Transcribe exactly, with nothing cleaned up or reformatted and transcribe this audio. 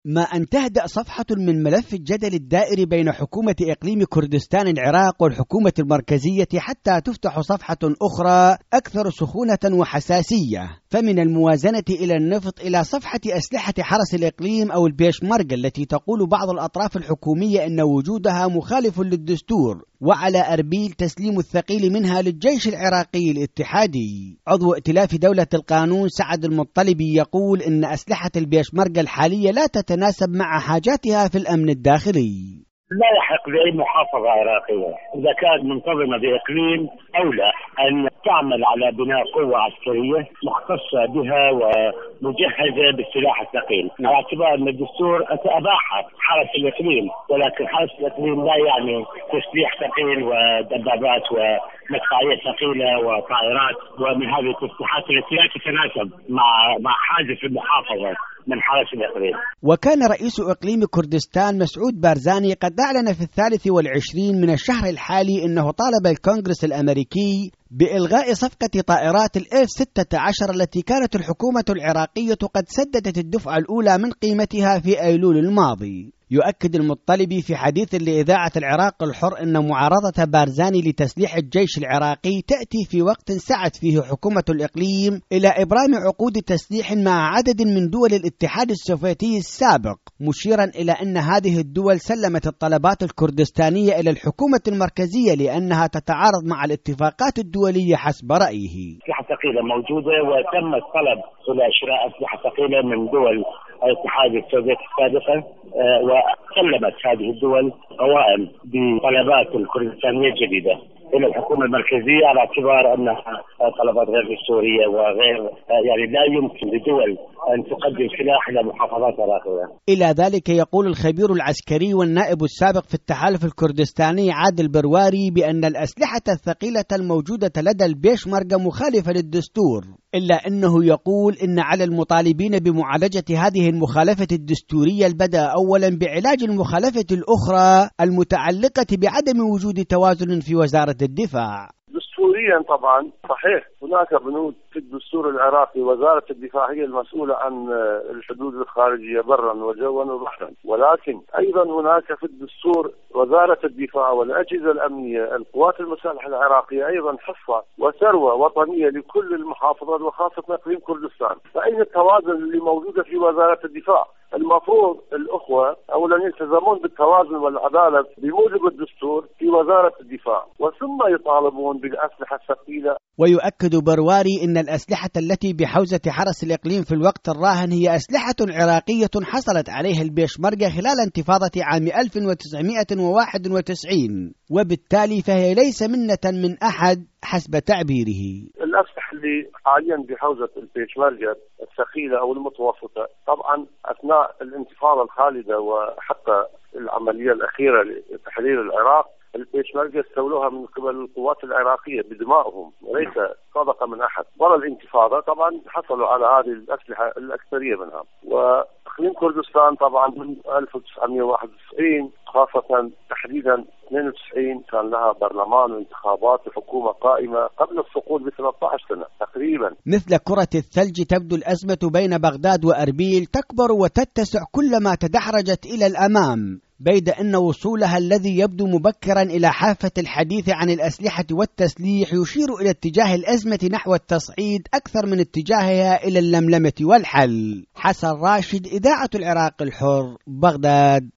ما أن تهدأ صفحة من ملف الجدل الدائري بين حكومة إقليم كردستان العراق والحكومة المركزية حتى تفتح صفحة أخرى أكثر سخونة وحساسية، فمن الموازنة إلى النفط إلى صفحة أسلحة حرس الإقليم أو البيشمركة التي تقول بعض الأطراف الحكومية أن وجودها مخالف للدستور، وعلى أربيل تسليم الثقيل منها للجيش العراقي الاتحادي. عضو ائتلاف دولة القانون سعد المطلبي يقول إن أسلحة البيشمركة الحالية لا تتناسب مع حاجاتها في الأمن الداخلي. لا يحق لأي محافظة عراقية إذا كانت منتظمة بإقليم أو لا أن تعمل على بناء قوة عسكرية مختصة بها ومجهزة بالسلاح الثقيل، على اعتبار أن الدستور أباح حرس الإقليم، ولكن حرس الإقليم لا يعني تسليح ثقيل ودبابات ومدفعية ثقيلة وطائرات ومن هذه التسليحات التي لا تتناسب مع مع حاجة المحافظة من حرس الإقليم. وكان رئيس إقليم كردستان مسعود بارزاني قد أعلن في الثالث والعشرين من الشهر الحالي أنه طالب الكونغرس الأمريكي بإلغاء صفقة طائرات الإف ستة عشر التي كانت الحكومة العراقية قد سددت الدفعة الأولى من قيمتها في أيلول الماضي. يؤكد المطلبي في حديث لإذاعة العراق الحر أن معارضة بارزاني لتسليح الجيش العراقي تأتي في وقت سعت فيه حكومة الإقليم إلى إبرام عقود تسليح مع عدد من دول الاتحاد السوفيتي السابق، مشيرا إلى أن هذه الدول سلمت الطلبات الكردستانية إلى الحكومة المركزية لأنها تتعارض مع الاتفاقات الدولية حسب رأيه. أسلحة ثقيلة موجودة وتم الطلب إلى شراء أسلحة ثقيلة من دول الاتحاد السوفيتي السابقة، وسلمت هذه الدول قوائم بطلبات الكردستانية الجديدة إلى الحكومة المركزية على اعتبار أنها طلبات غير دستورية وغير يعني لا يمكن لدول أن تقدم سلاح إلى محافظات عراقية. إلى ذلك يقول الخبير العسكري والنائب السابق في التحالف الكردستاني عادل برواري بأن الأسلحة الثقيلة الموجودة لدى البيشمركة مخالفة للدستور، إلا أنه يقول إن على المطالبين بمعالجة هذه المخالفة الدستورية البدء أولا بعلاج المخالفة الأخرى المتعلقة بعدم وجود توازن في وزارة الدفاع. دستوريا طبعا صحيح هناك بنود في الدستور العراقي وزارة الدفاع هي المسؤولة عن الحدود الخارجية برا وجوا وبحرا، ولكن أيضا هناك في الدستور وزارة الدفاع والأجهزة الأمنية القوات المسلحة العراقية أيضا حصة وثروة وطنية لكل المحافظات وخاصة إقليم كردستان، فأين التوازن اللي موجودة في وزارة الدفاع؟ المفروض الأخوة أولا يلتزمون بالتوازن والعدالة بموجب الدستور في وزارة الدفاع وثم يطالبون بالأسلحة الثقيلة. ويؤكد برواري أن الأسلحة التي بحوزة حرس الإقليم في الوقت الراهن هي أسلحة عراقية حصلت عليها البيشمركة خلال انتفاضة عام ألف وتسعمائة وواحد وتسعين، وبالتالي فهي ليس منة من أحد حسب تعبيره. الأسلحة اللي حاليا بحوزة البيشمركة الثقيلة أو المتوسطة طبعا أثناء الانتفاضة الخالدة وحتى العملية الأخيرة لتحرير العراق البيشمركة استولوها من قبل القوات العراقية بدمائهم وليس صدقة من أحد. ورا الانتفاضة طبعا حصلوا على هذه الأسلحة الأكثرية منها، وإقليم كردستان طبعا من ألف وتسعمائة وواحد وتسعين خاصة تحديدا اثنين وتسعين كان لها برلمان وانتخابات وحكومة قائمة قبل السقوط ب ثلاثة عشر سنة تقريبا. مثل كرة الثلج تبدو الأزمة بين بغداد وأربيل تكبر وتتسع كلما تدحرجت إلى الأمام، بيد أن وصولها الذي يبدو مبكرا إلى حافة الحديث عن الأسلحة والتسليح يشير إلى اتجاه الأزمة نحو التصعيد أكثر من اتجاهها إلى اللملمة والحل. حسن راشد، إذاعة العراق الحر، بغداد.